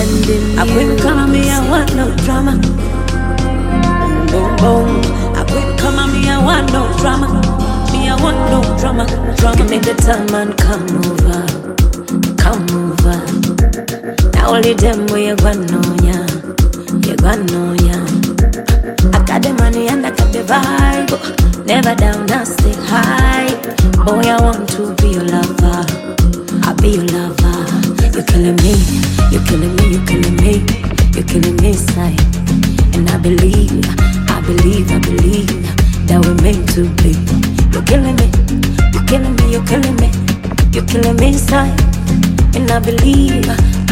I quit come on me, I want no drama. Boom boom. I quit come on me, I want no drama. Me, I want no drama. Drama make the time and come over. Come over. Now only them way you gonna know ya. You gonna know ya. I got the money and I got the vibe. Never down, I stay high. Boy, I want to be your lover. I'll be your lover. You're killing me, you're killing me, you're killing me. You're killing me inside. And I believe that we're meant to be. You're killing me, you're killing me, you're killing me. You're killing me inside. And I believe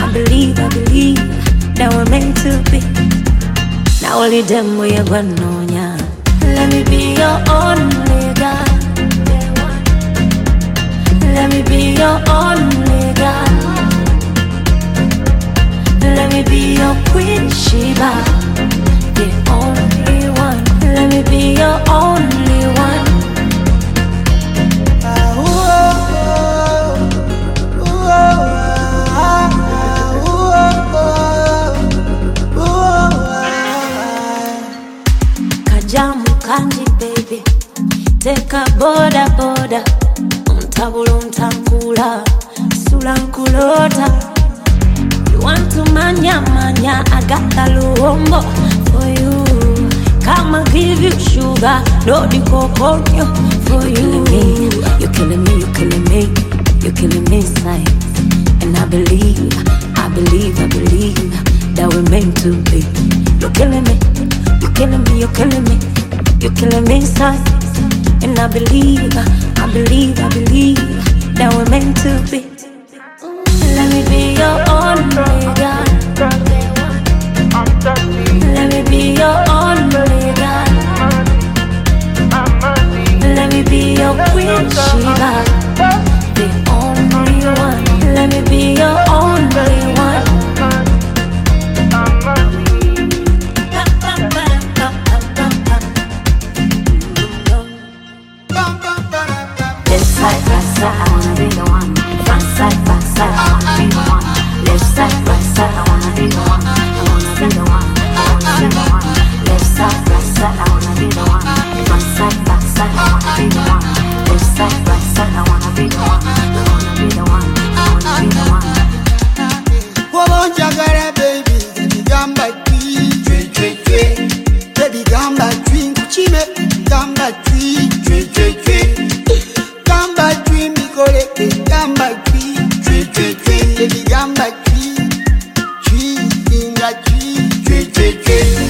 that we're meant to be. Now only them way you gonna know ya. Let me be your only God. Let me be your only God. Let me be your Queen Sheba, the only one. Let me be your only one. Kajamu kanji baby, take a boda. Untabulu untankula, sula nkulota. You want to manya, I got the luombo for you. Come and give you sugar, no the coconut for you. You're killing me, you're killing me, you're killing me inside. And I believe that we're meant to be. You're killing me, you're killing me, you're killing me, you're killing me inside. And I believe that we're meant to be. Let me be your only God. Let me be your only God. Let me be your Queen Sheba, the only one. Let me be your only one. Left side, right side, I wanna be the one. Front side, back side, I wanna be the one. Left side, right side, I wanna be the one. I wanna be the one. I wanna be the one. Left side, right side, I wanna be the one. Front side, back side, I wanna be the one. Left side, right side, I wanna be the one. I wanna be the one. I wanna be the one. Woman jagara baby, baby gamba tree, baby gamba tree, kuchime gamba tree, gamba tree, mikole gamba tree, baby gamba tree, tree in the tree,